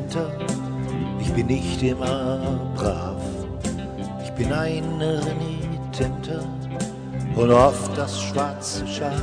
Renitenter, ich bin nicht immer brav. Ich bin ein Renitenter und oft das schwarze Schaf.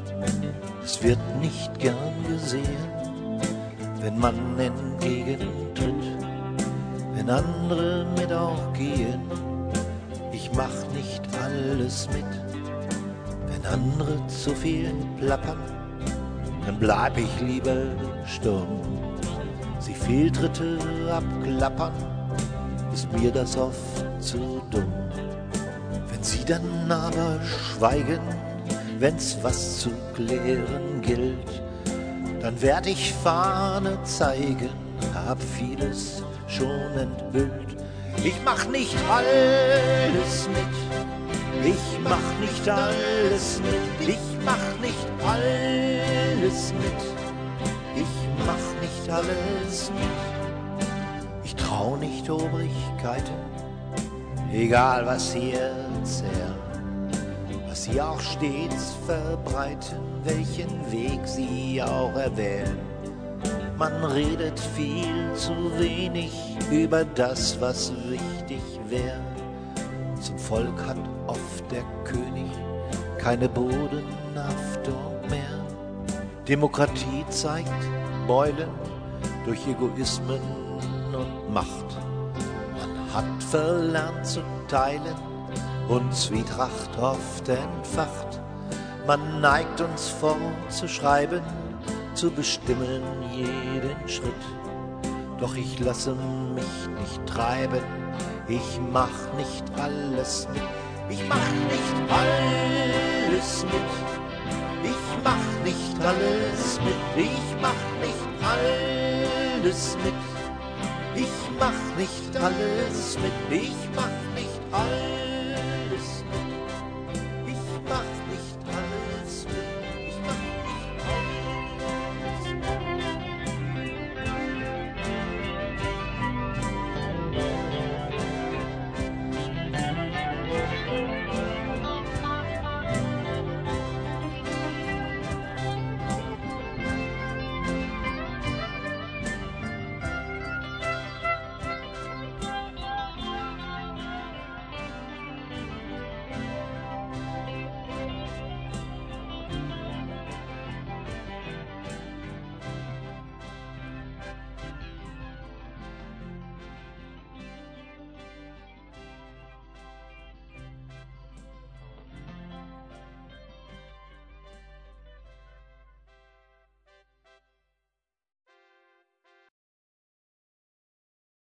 Es wird nicht gern gesehen, wenn man entgegentritt, wenn andere mit auch gehen. Ich mach nicht alles mit, wenn andere zu viel plappern, dann bleib ich lieber stumm. Sie Fehltritte abklappern, ist mir das oft zu dumm. Wenn sie dann aber schweigen, wenn's was zu klären gilt, dann werd ich Fahne zeigen, hab vieles schon enthüllt. Ich mach nicht alles mit, ich mach nicht alles mit, ich mach nicht alles mit, ich mach nicht alles mit. Ich trau nicht Obrigkeiten, egal was sie erzählen, was sie auch stets verbreiten, welchen Weg sie auch erwählen. Man redet viel zu wenig über das, was wichtig wäre. Zum Volk hat oft der König keine Bodenhaftung mehr. Demokratie zeigt Beulen durch Egoismen und Macht. Man hat verlernt zu teilen und Zwietracht oft entfacht. Man neigt uns vorzuschreiben, zu bestimmen jeden Schritt. Doch ich lasse mich nicht treiben, ich mach nicht alles mit. Ich mach nicht alles mit, ich mach nicht alles mit, ich mach nicht alles mit, ich mach nicht alles mit, ich mach nicht alles mit.